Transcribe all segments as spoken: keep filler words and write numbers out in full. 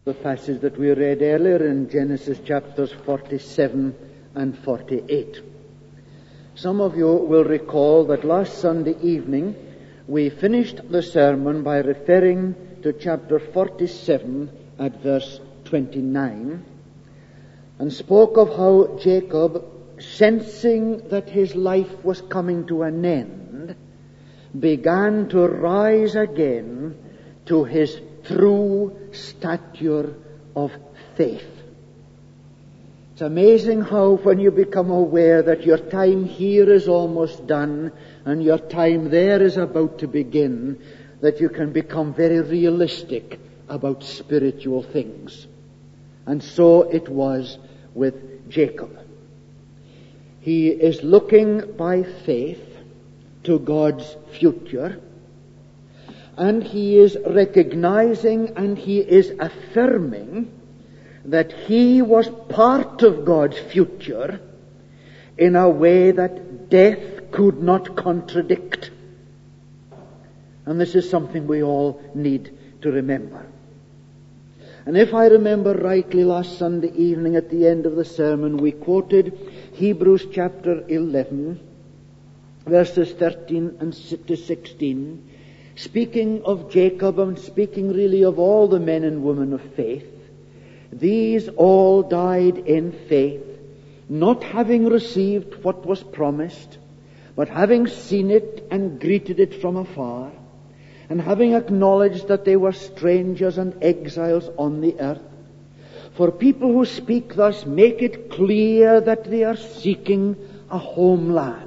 The passage that we read earlier in Genesis chapters forty-seven and forty-eight. Some of you will recall that last Sunday evening we finished the sermon by referring to chapter forty-seven at verse twenty-nine and spoke of how Jacob, sensing that his life was coming to an end, began to rise again to his true stature of faith. It's amazing how when you become aware that your time here is almost done and your time there is about to begin, that you can become very realistic about spiritual things. And so it was with Jacob. He is looking by faith to God's future, and he is recognizing and he is affirming that he was part of God's future in a way that death could not contradict. And this is something we all need to remember. And if I remember rightly, last Sunday evening at the end of the sermon, we quoted Hebrews chapter eleven, verses thirteen and to sixteen, speaking of Jacob and speaking really of all the men and women of faith. These all died in faith, not having received what was promised, but having seen it and greeted it from afar, and having acknowledged that they were strangers and exiles on the earth. For people who speak thus make it clear that they are seeking a homeland.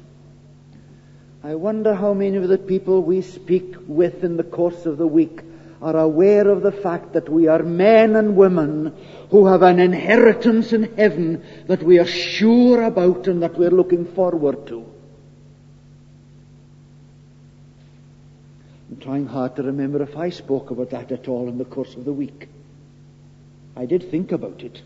I wonder how many of the people we speak with in the course of the week are aware of the fact that we are men and women who have an inheritance in heaven that we are sure about and that we're looking forward to. I'm trying hard to remember if I spoke about that at all in the course of the week. I did think about it.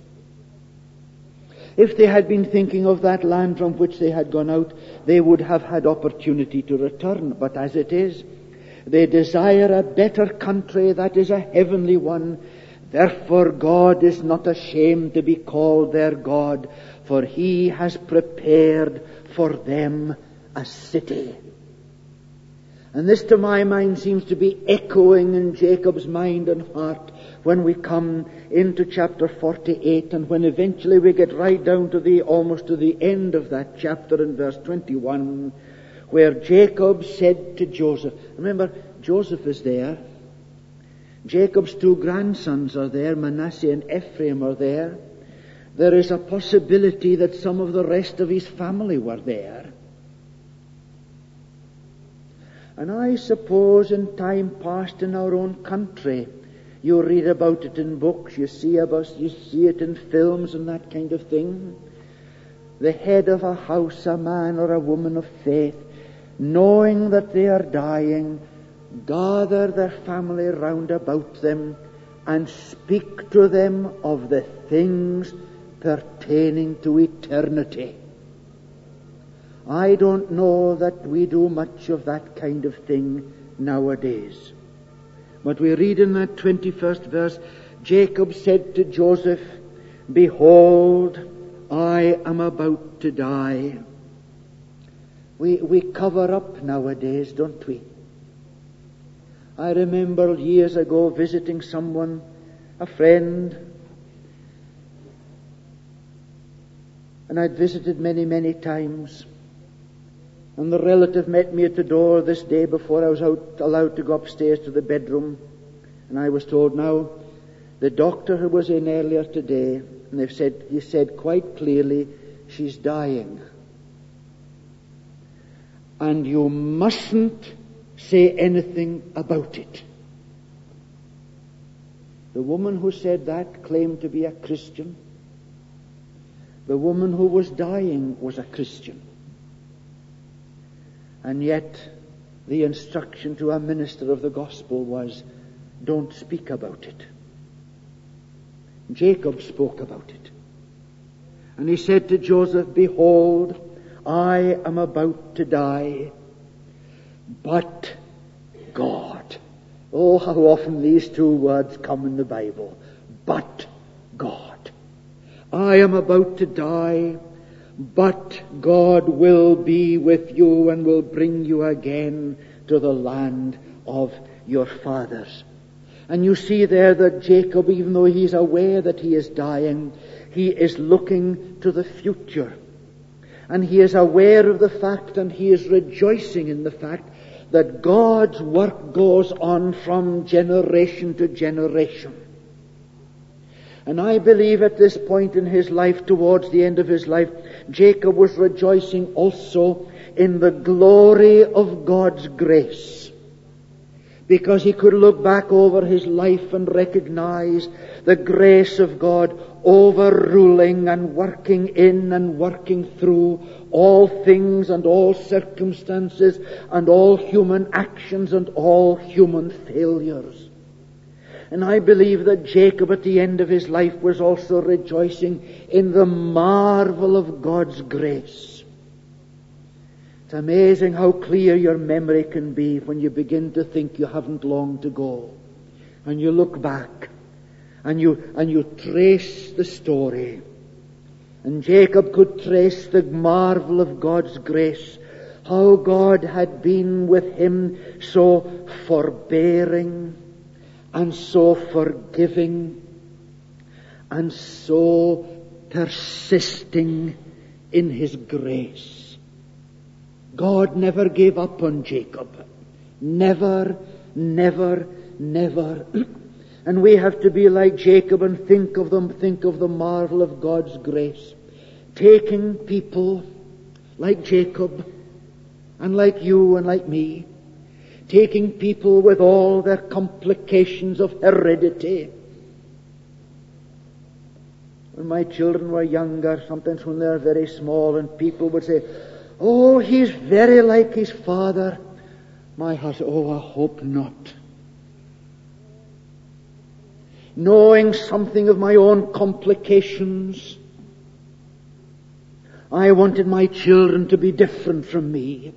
If they had been thinking of that land from which they had gone out, they would have had opportunity to return. But as it is, they desire a better country that is a heavenly one. Therefore God is not ashamed to be called their God, for he has prepared for them a city. And this, to my mind, seems to be echoing in Jacob's mind and heart when we come into chapter forty-eight, and when eventually we get right down to the almost to the end of that chapter in verse twenty-one, where Jacob said to Joseph, remember, Joseph is there. Jacob's two grandsons are there, Manasseh and Ephraim are there. There is a possibility that some of the rest of his family were there. And I suppose in time past in our own country, you read about it in books, you see about, you see it in films and that kind of thing. The head of a house, a man or a woman of faith, knowing that they are dying, gather their family round about them and speak to them of the things pertaining to eternity. I don't know that we do much of that kind of thing nowadays. But we read in that twenty-first verse, Jacob said to Joseph, behold, I am about to die. We, we cover up nowadays, don't we? I remember years ago visiting someone, a friend, and I'd visited many, many times. And the relative met me at the door this day before I was out, allowed to go upstairs to the bedroom. And I was told, now, the doctor who was in earlier today, and they've said, he said quite clearly, she's dying. And you mustn't say anything about it. The woman who said that claimed to be a Christian. The woman who was dying was a Christian. And yet, the instruction to a minister of the gospel was, don't speak about it. Jacob spoke about it. And he said to Joseph, behold, I am about to die, but God Oh, how often these two words come in the Bible. But God. I am about to die, but God will be with you and will bring you again to the land of your fathers. And you see there that Jacob, even though he's aware that he is dying, he is looking to the future. And he is aware of the fact, and he is rejoicing in the fact, that God's work goes on from generation to generation. And I believe at this point in his life, towards the end of his life, Jacob was rejoicing also in the glory of God's grace. Because he could look back over his life and recognize the grace of God overruling and working in and working through all things and all circumstances and all human actions and all human failures. And I believe that Jacob at the end of his life was also rejoicing in the marvel of God's grace. It's amazing how clear your memory can be when you begin to think you haven't long to go. And you look back and you, and you trace the story. And Jacob could trace the marvel of God's grace, how God had been with him so forbearing and so forgiving and so persisting in his grace. God never gave up on Jacob. Never, never, never. And we have to be like Jacob and think of them, think of the marvel of God's grace. Taking people like Jacob and like you and like me, taking people with all their complications of heredity. When my children were younger, sometimes when they were very small, and people would say, "Oh, he's very like his father," my heart said, "Oh, I hope not." Knowing something of my own complications, I wanted my children to be different from me.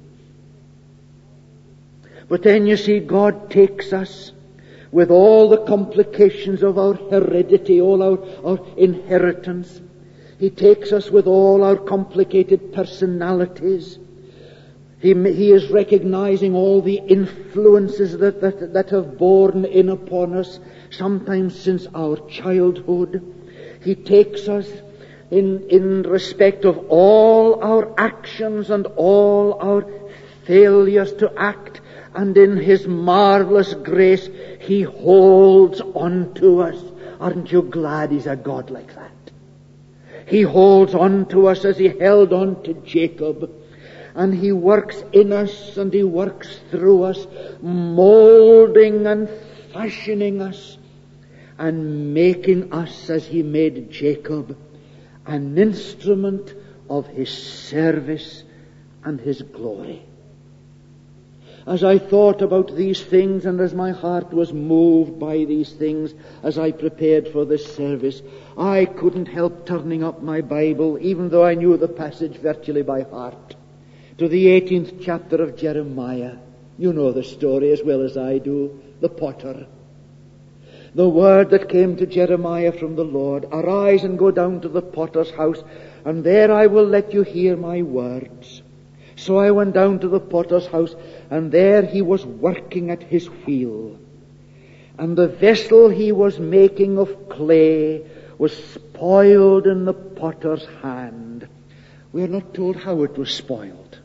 But then you see, God takes us with all the complications of our heredity, all our, our inheritance. He takes us with all our complicated personalities. He, he is recognizing all the influences that, that, that have borne in upon us, sometimes since our childhood. He takes us in, in respect of all our actions and all our failures to act. And in His marvelous grace, He holds on to us. Aren't you glad He's a God like that? He holds on to us as He held on to Jacob. And He works in us and He works through us, molding and fashioning us and making us, as He made Jacob, an instrument of His service and His glory. As I thought about these things and as my heart was moved by these things as I prepared for this service, I couldn't help turning up my Bible, even though I knew the passage virtually by heart, to the eighteenth chapter of Jeremiah. You know the story as well as I do, the potter. The word that came to Jeremiah from the Lord, "Arise and go down to the potter's house, and there I will let you hear my words." So I went down to the potter's house, and there he was working at his wheel. And the vessel he was making of clay was spoiled in the potter's hand. We are not told how it was spoiled.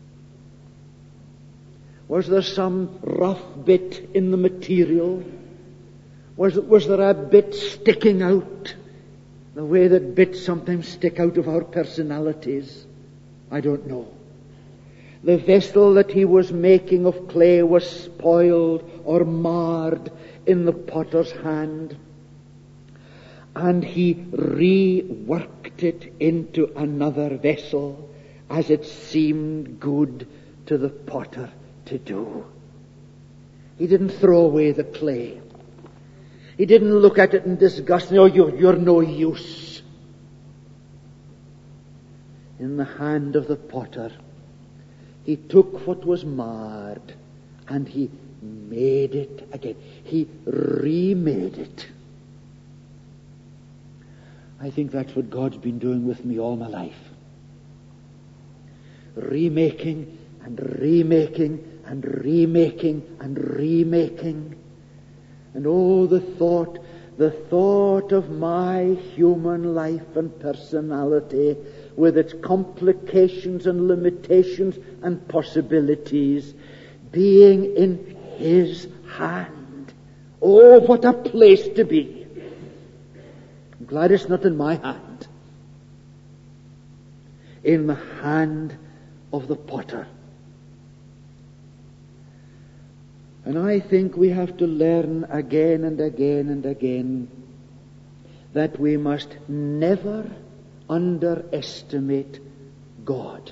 Was there some rough bit in the material? Was, was there a bit sticking out? The way that bits sometimes stick out of our personalities? I don't know. The vessel that he was making of clay was spoiled or marred in the potter's hand. And he reworked it into another vessel as it seemed good to the potter to do. He didn't throw away the clay. He didn't look at it in disgust. "Oh, you're, you're no use." In the hand of the potter, he took what was marred and he made it again. He remade it. I think that's what God's been doing with me all my life. Remaking and remaking and remaking and remaking. And oh, the thought, the thought of my human life and personality with its complications and limitations and possibilities being in His hand. Oh, what a place to be. I'm glad it's not in my hand. In the hand of the potter. And I think we have to learn again and again and again that we must never underestimate God,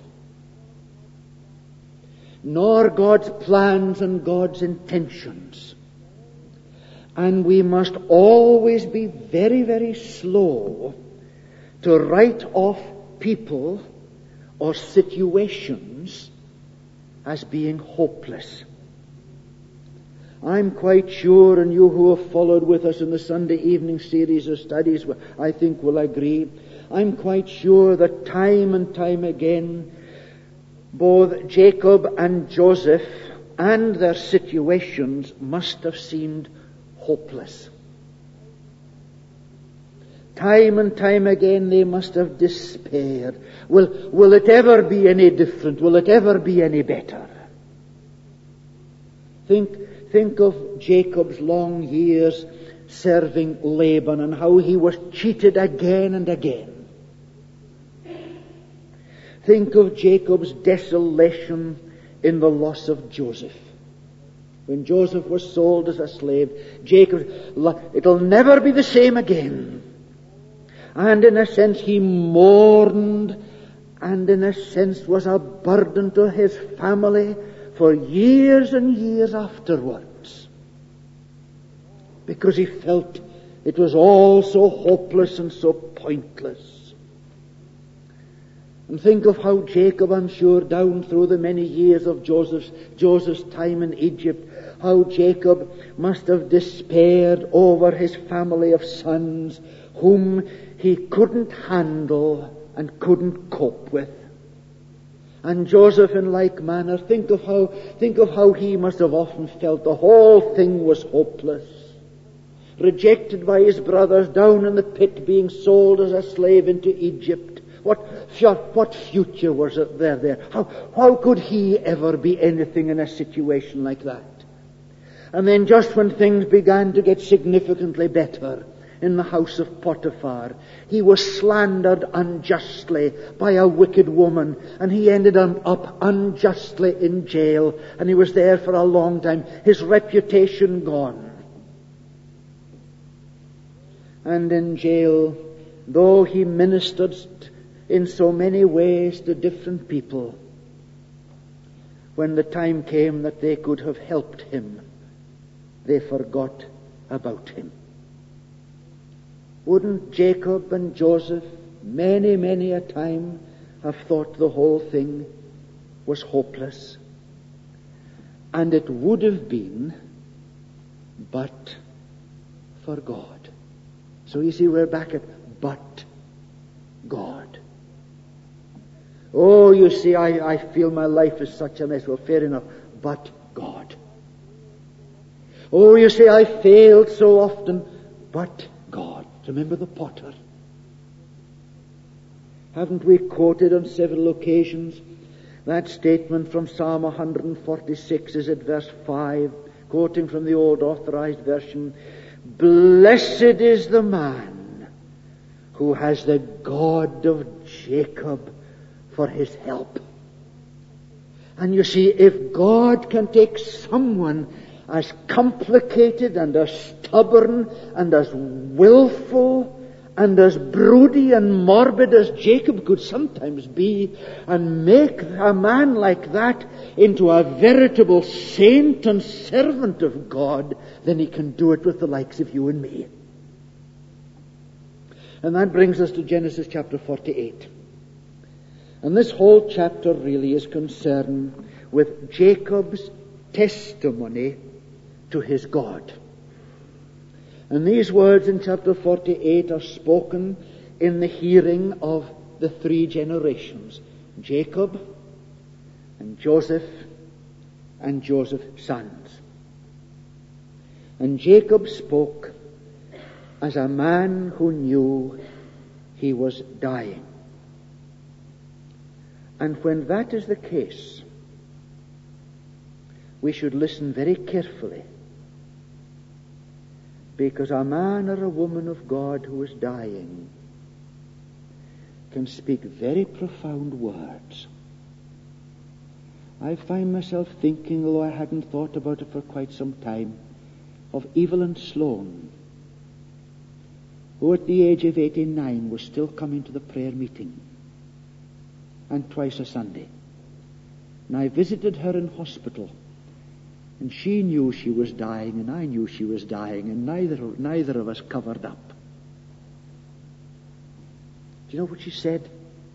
nor God's plans and God's intentions. And we must always be very, very slow to write off people or situations as being hopeless. I'm quite sure, and you who have followed with us in the Sunday evening series of studies, I think will agree, I'm quite sure that time and time again, both Jacob and Joseph and their situations must have seemed hopeless. Time and time again they must have despaired. Will, will it ever be any different? Will it ever be any better? Think, think of Jacob's long years serving Laban and how he was cheated again and again. Think of Jacob's desolation in the loss of Joseph. When Joseph was sold as a slave, Jacob, it'll never be the same again. And in a sense he mourned, and in a sense was a burden to his family for years and years afterwards. Because he felt it was all so hopeless and so pointless. And think of how Jacob, I'm sure, down through the many years of Joseph's, Joseph's time in Egypt, how Jacob must have despaired over his family of sons whom he couldn't handle and couldn't cope with. And Joseph in like manner, think of how, think of how he must have often felt the whole thing was hopeless. Rejected by his brothers, down in the pit, being sold as a slave into Egypt. What, what future was it there there? How, how could he ever be anything in a situation like that? And then just when things began to get significantly better in the house of Potiphar, he was slandered unjustly by a wicked woman, and he ended up unjustly in jail, and he was there for a long time, his reputation gone. And in jail, though he ministered in so many ways to different people, when the time came that they could have helped him, they forgot about him. Wouldn't Jacob and Joseph many, many a time have thought the whole thing was hopeless? And it would have been but for God. So you see, we're back at but God. Oh, you see, I, I feel my life is such a mess. Well, fair enough, but God. Oh, you say, I failed so often, but God. Remember the potter. Haven't we quoted on several occasions that statement from Psalm one forty-six, is it verse five, quoting from the old authorized version, blessed is the man who has the God of Jacob for his help. And you see, if God can take someone as complicated and as stubborn and as willful and as broody and morbid as Jacob could sometimes be, and make a man like that into a veritable saint and servant of God, then he can do it with the likes of you and me. And that brings us to Genesis chapter forty-eight. And this whole chapter really is concerned with Jacob's testimony to his God. And these words in chapter forty-eight are spoken in the hearing of the three generations, Jacob and Joseph and Joseph's sons. And Jacob spoke as a man who knew he was dying. And when that is the case, we should listen very carefully, because a man or a woman of God who is dying can speak very profound words. I find myself thinking, although I hadn't thought about it for quite some time, of Evelyn Sloan, who at the age of eighty-nine was still coming to the prayer meeting, and twice a Sunday. And I visited her in hospital, and she knew she was dying, and I knew she was dying, and neither, neither of us covered up. Do you know what she said?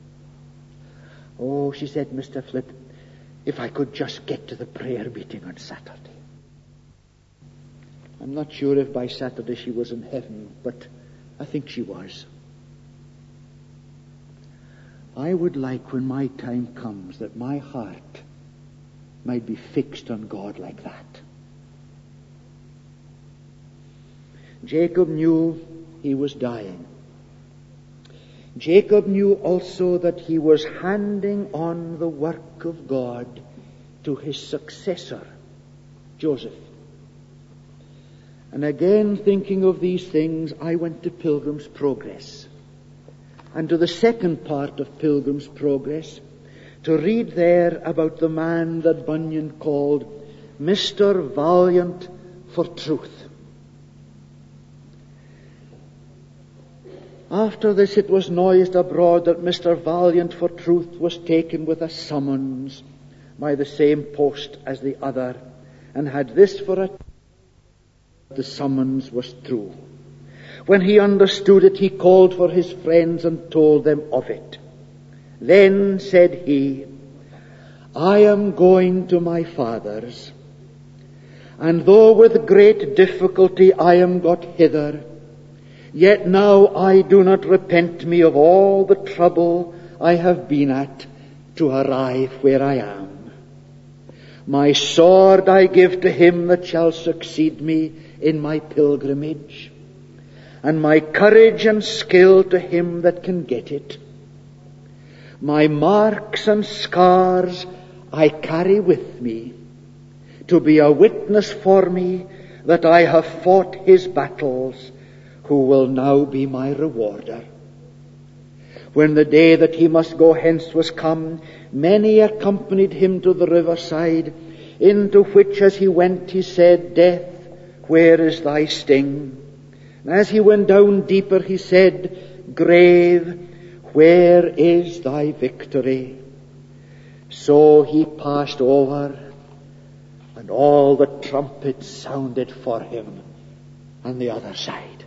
Oh, she said, Mister Flip, if I could just get to the prayer meeting on Saturday. I'm not sure if by Saturday she was in heaven, but I think she was. I would like, when my time comes, that my heart might be fixed on God like that. Jacob knew he was dying. Jacob knew also that he was handing on the work of God to his successor, Joseph. And again, thinking of these things, I went to Pilgrim's Progress, and to the second part of Pilgrim's Progress, to read there about the man that Bunyan called Mister Valiant for Truth. After this it was noised abroad that Mister Valiant for Truth was taken with a summons by the same post as the other, and had this for a the summons was true. When he understood it, he called for his friends and told them of it. Then said he, I am going to my father's, and though with great difficulty I am got hither, yet now I do not repent me of all the trouble I have been at to arrive where I am. My sword I give to him that shall succeed me in my pilgrimage, and my courage and skill to him that can get it. My marks and scars I carry with me, to be a witness for me that I have fought his battles, who will now be my rewarder. When the day that he must go hence was come, many accompanied him to the riverside, into which as he went he said, Death, where is thy sting? And as he went down deeper he said, Grave, where is thy victory? So he passed over, and all the trumpets sounded for him on the other side.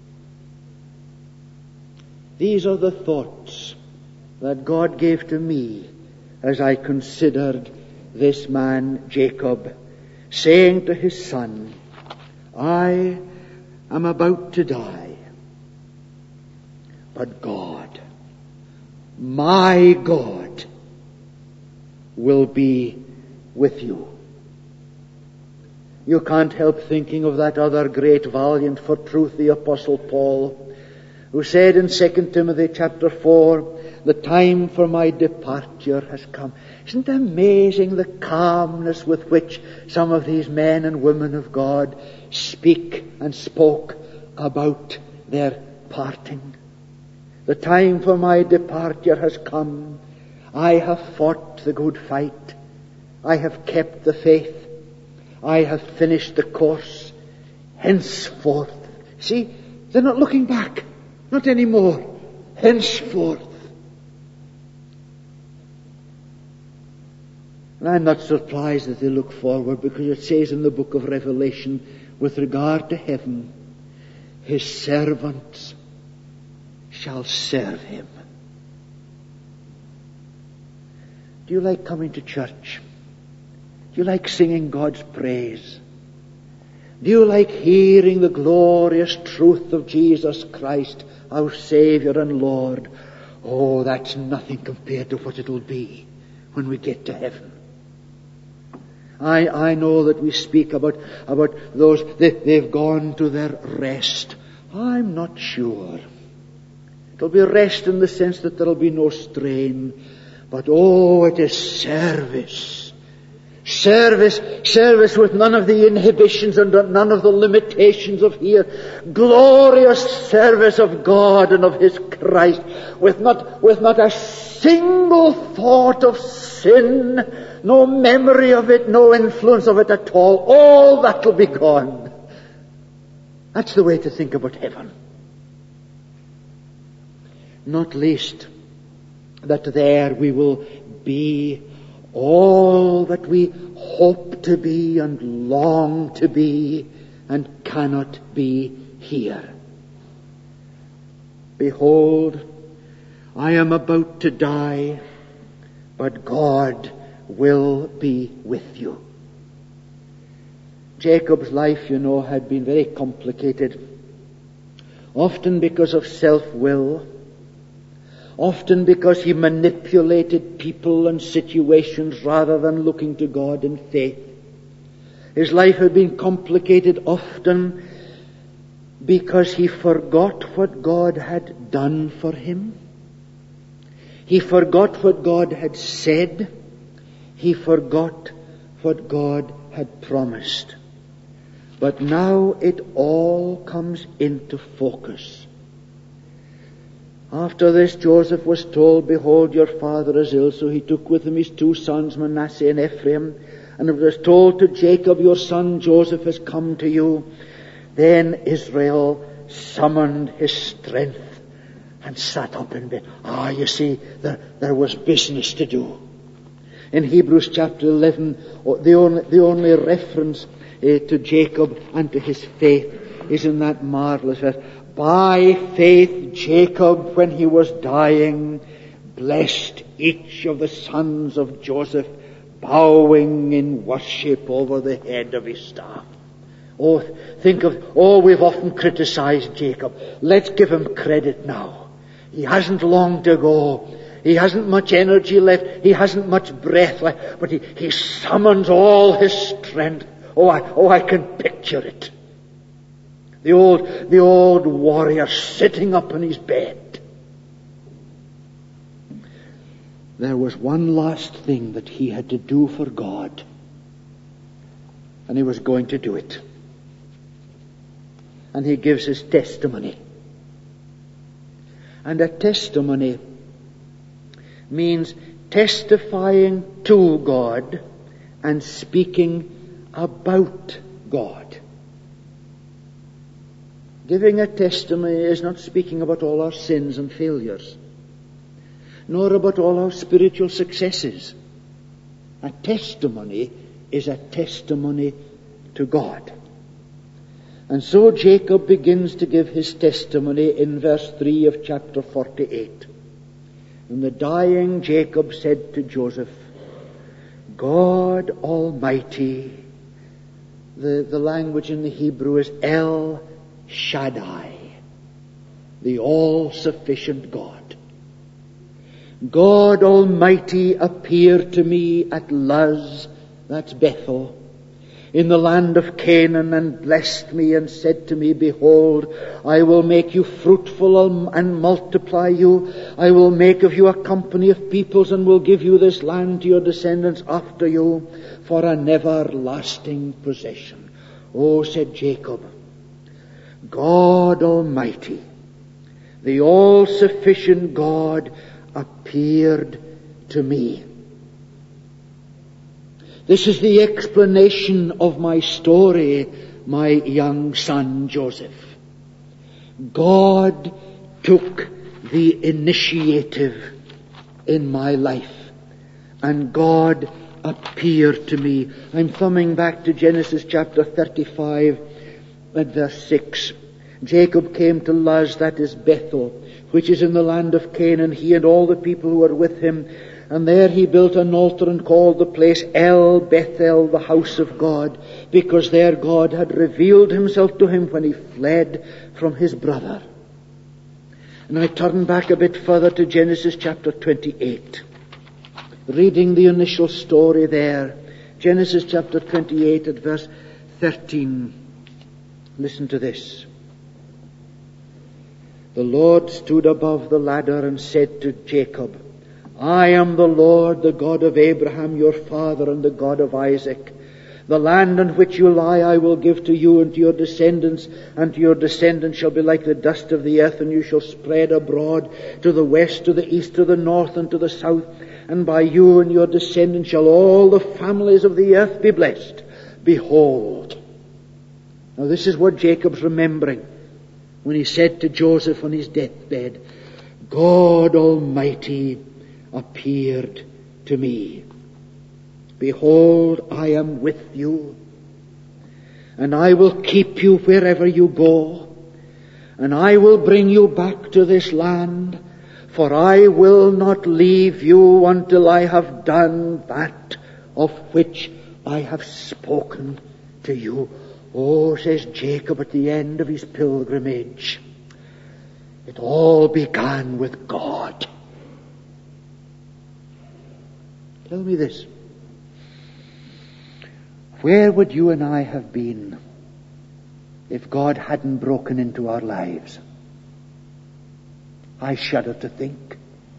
These are the thoughts that God gave to me as I considered this man Jacob, saying to his son, I am about to die, but God, my God, will be with you. You can't help thinking of that other great valiant for truth, the Apostle Paul, who said in Second Timothy chapter four, the time for my departure has come. Isn't it amazing the calmness with which some of these men and women of God speak and spoke about their parting? The time for my departure has come. I have fought the good fight. I have kept the faith. I have finished the course. Henceforth. See, they're not looking back. Not anymore. Henceforth. And I'm not surprised that they look forward, because it says in the book of Revelation, with regard to heaven, his servants shall serve him. Do you like coming to church? Do you like singing God's praise? Do you like hearing the glorious truth of Jesus Christ, our Saviour and Lord? Oh, that's nothing compared to what it'll be when we get to heaven. I, I know that we speak about, about those, they, they've gone to their rest. I'm not sure. It'll be rest in the sense that there'll be no strain. But oh, it is service. Service, service with none of the inhibitions and none of the limitations of here. Glorious service of God and of His Christ, with not, with not a single thought of sin, no memory of it, no influence of it at all. All that will be gone. That's the way to think about heaven. Not least that there we will be all that we hope to be and long to be and cannot be here. Behold, I am about to die, but God will be with you. Jacob's life, you know, had been very complicated, often because of self-will, often because he manipulated people and situations rather than looking to God in faith. His life had been complicated often because he forgot what God had done for him. He forgot what God had said. He forgot what God had promised. But now it all comes into focus. After this, Joseph was told, behold, your father is ill. So he took with him his two sons, Manasseh and Ephraim. And it was told to Jacob, your son Joseph has come to you. Then Israel summoned his strength and sat up in bed. Ah, you see, there, there was business to do. In Hebrews chapter eleven, the only, the only reference uh, to Jacob and to his faith is in that marvelous verse. By faith, Jacob, when he was dying, blessed each of the sons of Joseph, bowing in worship over the head of his staff. Oh, think of, oh, we've often criticized Jacob. Let's give him credit now. He hasn't long to go. He hasn't much energy left. He hasn't much breath left. But he, he summons all his strength. Oh, I, oh, I can picture it. The old, the old warrior sitting up in his bed. There was one last thing that he had to do for God. And he was going to do it. And he gives his testimony. And a testimony means testifying to God and speaking about God. Giving a testimony is not speaking about all our sins and failures, nor about all our spiritual successes. A testimony is a testimony to God. And so Jacob begins to give his testimony in verse three of chapter forty-eight. And the dying Jacob said to Joseph, God Almighty, the, the language in the Hebrew is El Shaddai, the all-sufficient God. God Almighty appeared to me at Luz, that's Bethel, in the land of Canaan, and blessed me and said to me, behold, I will make you fruitful and multiply you. I will make of you a company of peoples and will give you this land to your descendants after you for an everlasting possession. Oh, said Jacob, God Almighty, the all-sufficient God, appeared to me. This is the explanation of my story, my young son Joseph. God took the initiative in my life, and God appeared to me. I'm thumbing back to Genesis chapter thirty-five at verse six. Jacob came to Luz, that is Bethel, which is in the land of Canaan, he and all the people who were with him. And there he built an altar and called the place El Bethel, the house of God, because there God had revealed himself to him when he fled from his brother. And I turn back a bit further to Genesis chapter twenty-eight. Reading the initial story there. Genesis chapter twenty-eight at verse thirteen. Listen to this. The Lord stood above the ladder and said to Jacob, I am the Lord, the God of Abraham, your father, and the God of Isaac. The land on which you lie I will give to you and to your descendants, and to your descendants shall be like the dust of the earth, and you shall spread abroad to the west, to the east, to the north, and to the south. And by you and your descendants shall all the families of the earth be blessed. Behold. Now this is what Jacob's remembering when he said to Joseph on his deathbed, God Almighty appeared to me. Behold, I am with you, and I will keep you wherever you go, and I will bring you back to this land, for I will not leave you until I have done that of which I have spoken to you. Oh, says Jacob at the end of his pilgrimage, it all began with God. Tell me this. Where would you and I have been if God hadn't broken into our lives? I shudder to think.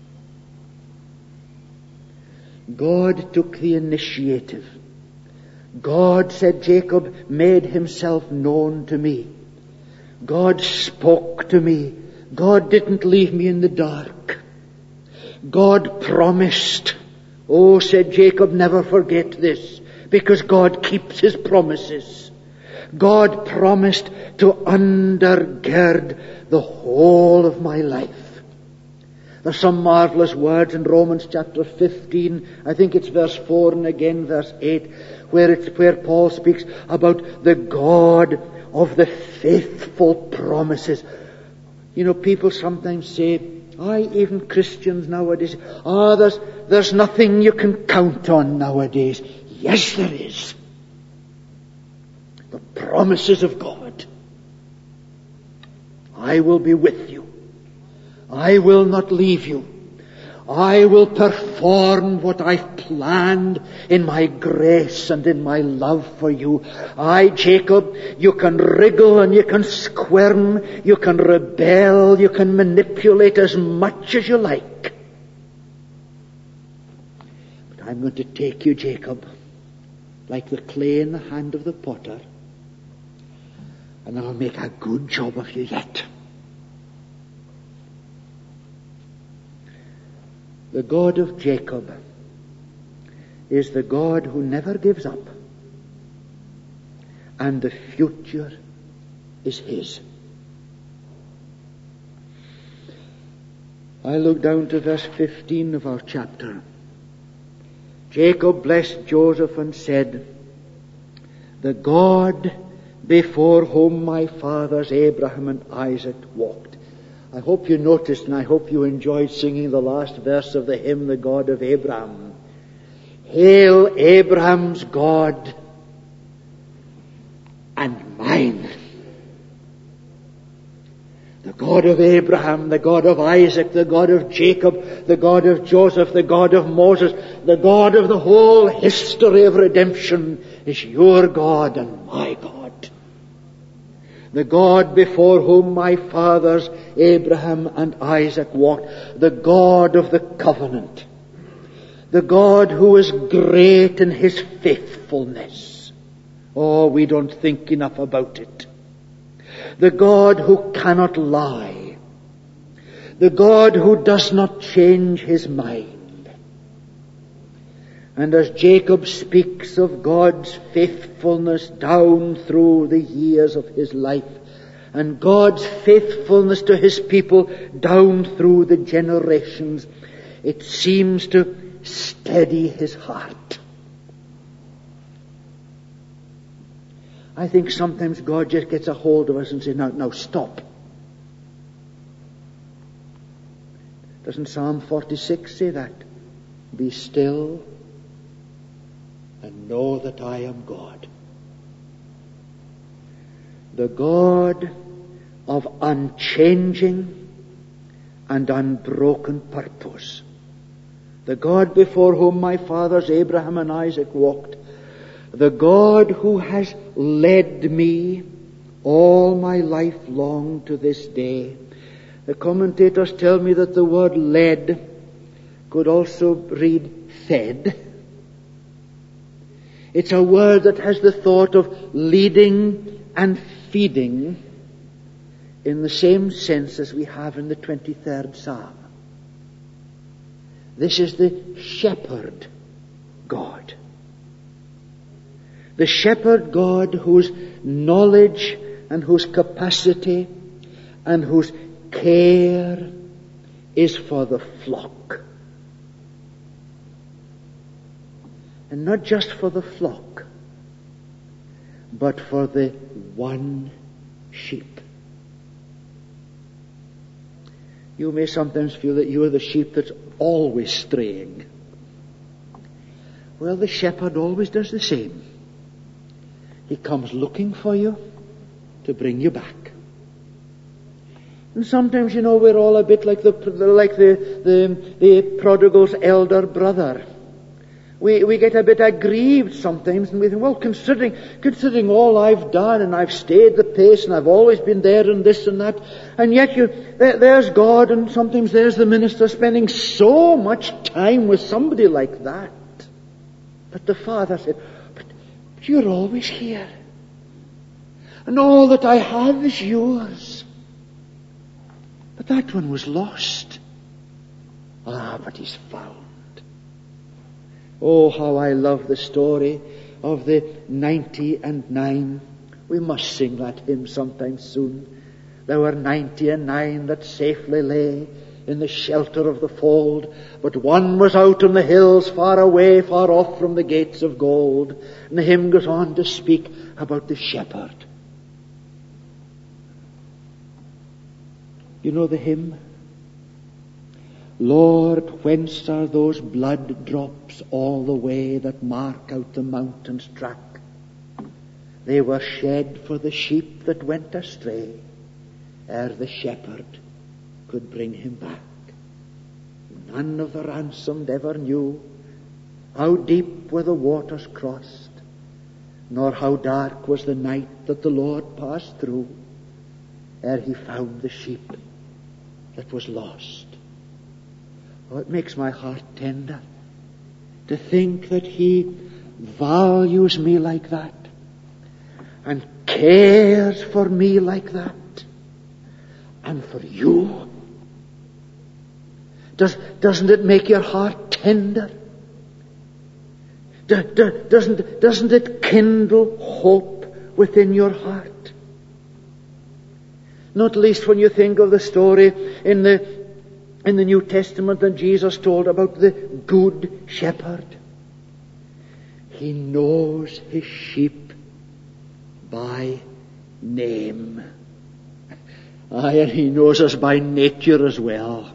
God took the initiative. God, said Jacob, made himself known to me. God spoke to me. God didn't leave me in the dark. God promised. Oh, said Jacob, never forget this, because God keeps his promises. God promised to undergird the whole of my life. There's some marvelous words in Romans chapter fifteen, I think it's verse four and again verse eight, where it's where Paul speaks about the God of the faithful promises. You know, people sometimes say, I, even Christians nowadays, ah, oh, there's, there's nothing you can count on nowadays. Yes, there is. The promises of God. I will be with you. I will not leave you. I will perform what I've planned in my grace and in my love for you. I, Jacob, you can wriggle and you can squirm, you can rebel, you can manipulate as much as you like. But I'm going to take you, Jacob, like the clay in the hand of the potter, and I'll make a good job of you yet. The God of Jacob is the God who never gives up, and the future is his. I look down to verse fifteen of our chapter. Jacob blessed Joseph and said, the God before whom my fathers Abraham and Isaac walked. I hope you noticed, and I hope you enjoyed singing the last verse of the hymn, The God of Abraham. Hail Abraham's God and mine. The God of Abraham, the God of Isaac, the God of Jacob, the God of Joseph, the God of Moses, the God of the whole history of redemption is your God and my God. The God before whom my fathers Abraham and Isaac walked, the God of the covenant, the God who is great in his faithfulness. Oh, we don't think enough about it. The God who cannot lie, the God who does not change his mind. And as Jacob speaks of God's faithfulness down through the years of his life, and God's faithfulness to his people down through the generations, it seems to steady his heart. I think sometimes God just gets a hold of us and says, now, now stop. Doesn't Psalm forty-six say that? Be still and know that I am God. The God of unchanging and unbroken purpose. The God before whom my fathers Abraham and Isaac walked. The God who has led me all my life long to this day. The commentators tell me that the word led could also read fed. It's a word that has the thought of leading and feeding in the same sense as we have in the twenty-third Psalm. This is the shepherd God. The shepherd God whose knowledge and whose capacity and whose care is for the flock. And not just for the flock, but for the one sheep. You may sometimes feel that you are the sheep that's always straying. Well, the shepherd always does the same. He comes looking for you to bring you back. And sometimes, you know, we're all a bit like the like the the, the prodigal's elder brother. We we get a bit aggrieved sometimes, and we think, well, considering considering all I've done, and I've stayed the pace, and I've always been there, and this and that, and yet you there, there's God, and sometimes there's the minister spending so much time with somebody like that. But the Father said, but you're always here, and all that I have is yours. But that one was lost. Ah, but he's found. Oh, how I love the story of the ninety and nine. We must sing that hymn sometime soon. There were ninety and nine that safely lay in the shelter of the fold, but one was out on the hills far away, far off from the gates of gold. And the hymn goes on to speak about the shepherd. You know the hymn? Lord, whence are those blood drops all the way that mark out the mountain's track? They were shed for the sheep that went astray, ere the shepherd could bring him back. None of the ransomed ever knew how deep were the waters crossed, nor how dark was the night that the Lord passed through, ere he found the sheep that was lost. Oh, it makes my heart tender to think that he values me like that and cares for me like that and for you. Does, doesn't it make your heart tender? Do, do, doesn't, doesn't it kindle hope within your heart? Not least when you think of the story in the In the New Testament that Jesus told about the good shepherd. He knows his sheep by name. Aye, and he knows us by nature as well.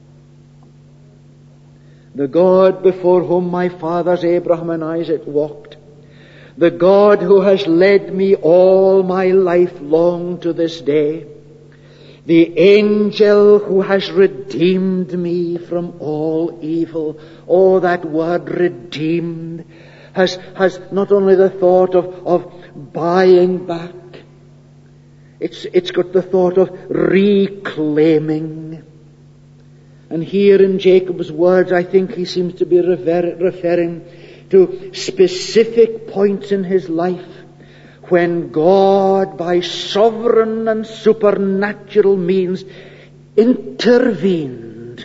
The God before whom my fathers Abraham and Isaac walked. The God who has led me all my life long to this day. The angel who has redeemed me from all evil. Oh, that word redeemed has, has not only the thought of, of buying back. It's, it's got the thought of reclaiming. And here in Jacob's words, I think he seems to be refer, referring to specific points in his life when God, by sovereign and supernatural means, intervened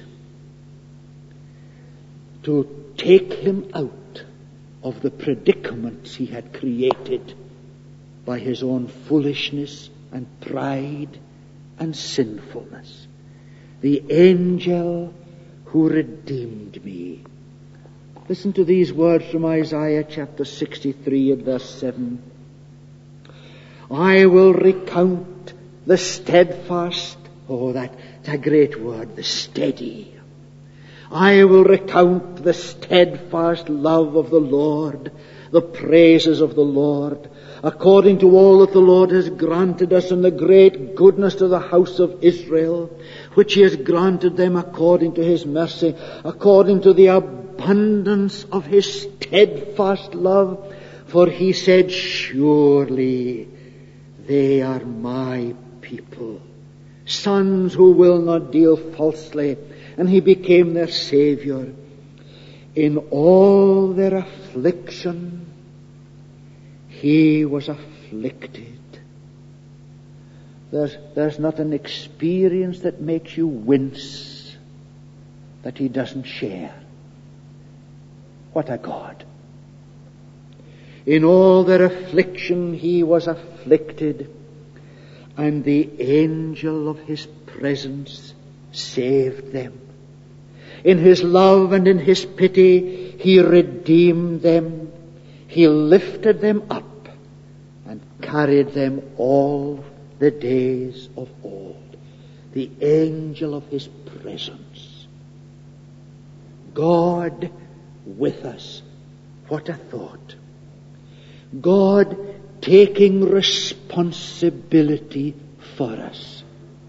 to take him out of the predicaments he had created by his own foolishness and pride and sinfulness. The angel who redeemed me. Listen to these words from Isaiah chapter sixty-three and verse seven. I will recount the steadfast, oh, that, that great word, the steady. I will recount the steadfast love of the Lord, the praises of the Lord, according to all that the Lord has granted us in the great goodness to the house of Israel, which he has granted them according to his mercy, according to the abundance of his steadfast love. For he said, surely they are my people, sons who will not deal falsely, and he became their Savior. In all their affliction, he was afflicted. There's, there's not an experience that makes you wince that he doesn't share. What a God. In all their affliction he was afflicted, and the angel of his presence saved them. In his love and in his pity he redeemed them. He lifted them up and carried them all the days of old. The angel of his presence. God with us. What a thought. God taking responsibility for us.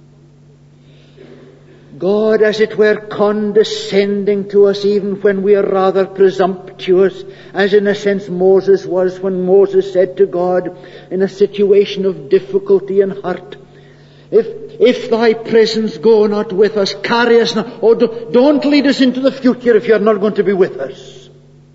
God, as it were, condescending to us even when we are rather presumptuous, as in a sense Moses was when Moses said to God in a situation of difficulty and hurt, If, if thy presence go not with us, carry us not. Oh, do, don't lead us into the future if you're not going to be with us.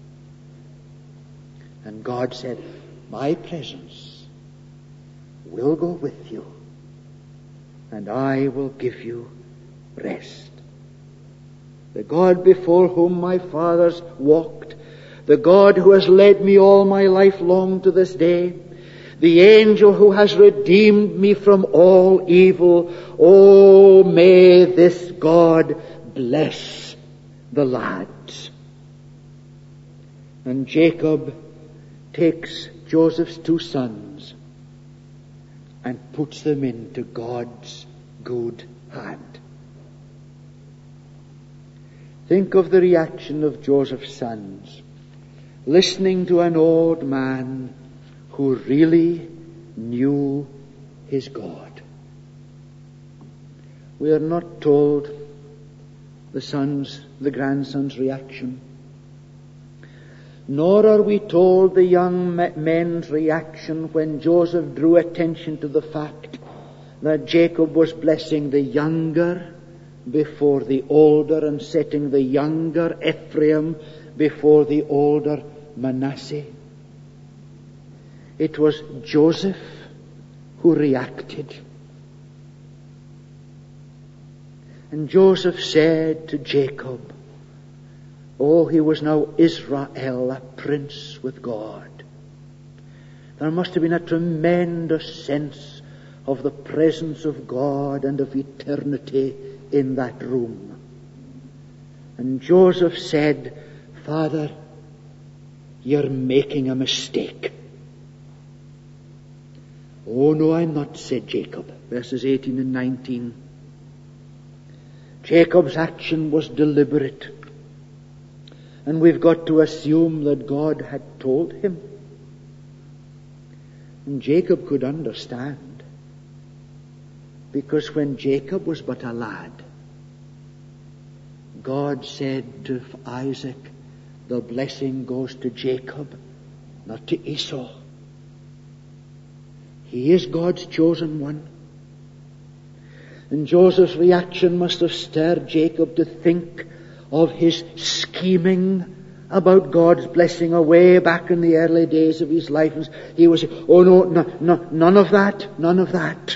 And God said, my presence will go with you, and I will give you rest. The God before whom my fathers walked, the God who has led me all my life long to this day, the angel who has redeemed me from all evil. Oh, may this God bless the lads. And Jacob takes Joseph's two sons and puts them into God's good hand. Think of the reaction of Joseph's sons, listening to an old man who really knew his God. We are not told the sons, the grandson's reaction, nor are we told the young men's reaction when Joseph drew attention to the fact that Jacob was blessing the younger before the older and setting the younger Ephraim before the older Manasseh. It was Joseph who reacted. And Joseph said to Jacob, oh, he was now Israel, a prince with God. There must have been a tremendous sense of the presence of God and of eternity in that room. And Joseph said, Father, you're making a mistake. Oh, no, I'm not, said Jacob. Verses eighteen and nineteen. Jacob's action was deliberate. And we've got to assume that God had told him. And Jacob could understand. Because when Jacob was but a lad, God said to Isaac, the blessing goes to Jacob, not to Esau. He is God's chosen one. And Joseph's reaction must have stirred Jacob to think of his scheming about God's blessing away back in the early days of his life. He was, oh no, no, no, none of that, none of that.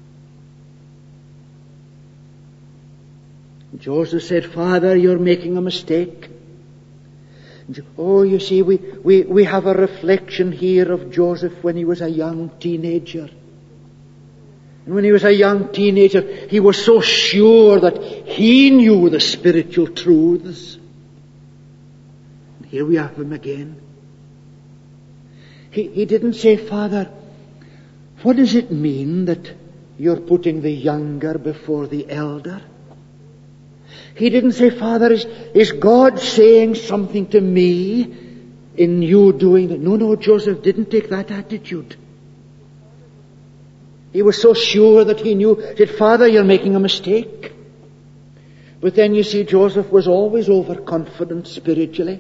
Joseph said, Father, you're making a mistake. Oh, you see, we, we, we have a reflection here of Joseph when he was a young teenager. And when he was a young teenager, he was so sure that he knew the spiritual truths. And here we have him again. He, he didn't say, Father, what does it mean that you're putting the younger before the elder? He didn't say, Father, is, is God saying something to me in you doing that? No, no, Joseph didn't take that attitude. He was so sure that he knew, said, Father, you're making a mistake. But then you see, Joseph was always overconfident spiritually.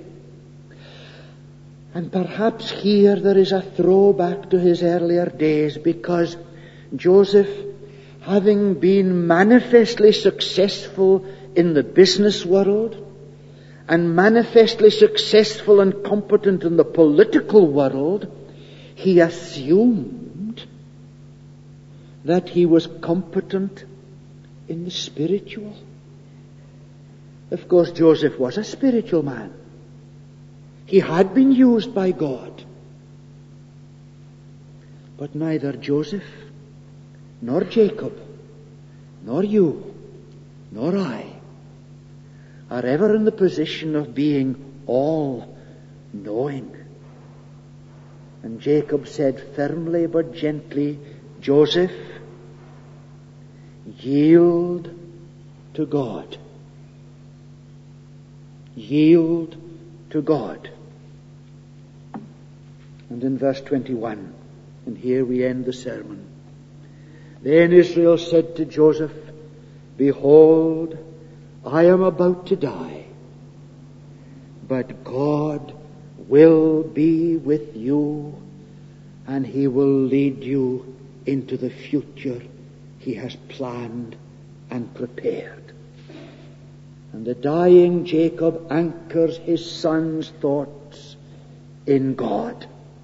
And perhaps here there is a throwback to his earlier days, because Joseph, having been manifestly successful in the business world and manifestly successful and competent in the political world, he assumed that he was competent in the spiritual. Of course, Joseph was a spiritual man. He had been used by God. But neither Joseph, nor Jacob, nor you, nor I are ever in the position of being all-knowing. And Jacob said firmly but gently, Joseph, yield to God. Yield to God. And in verse twenty-one, and here we end the sermon. Then Israel said to Joseph, Behold, I am about to die, but God will be with you, and He will lead you into the future He has planned and prepared. And the dying Jacob anchors his son's thoughts in God.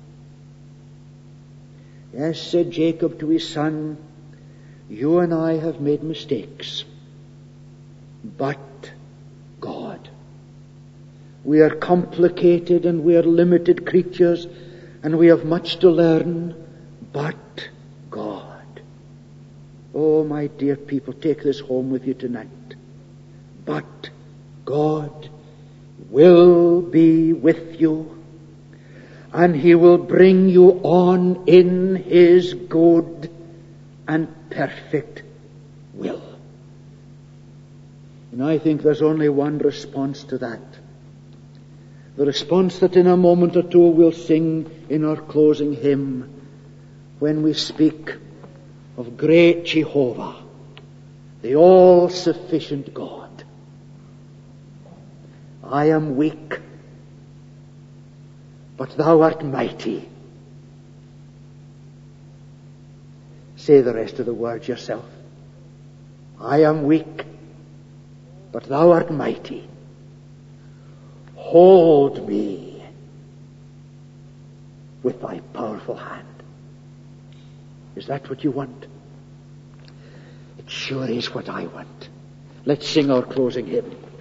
Yes, said Jacob to his son, you and I have made mistakes, but God. We are complicated and we are limited creatures and we have much to learn, but God. Oh, my dear people, take this home with you tonight. But God will be with you, and He will bring you on in His good and perfect will. And I think there's only one response to that. The response that in a moment or two we'll sing in our closing hymn when we speak of great Jehovah, the all-sufficient God. I am weak, but Thou art mighty. Say the rest of the words yourself. I am weak, but Thou art mighty. Hold me with Thy powerful hand. Is that what you want? It sure is what I want. Let's sing our closing hymn.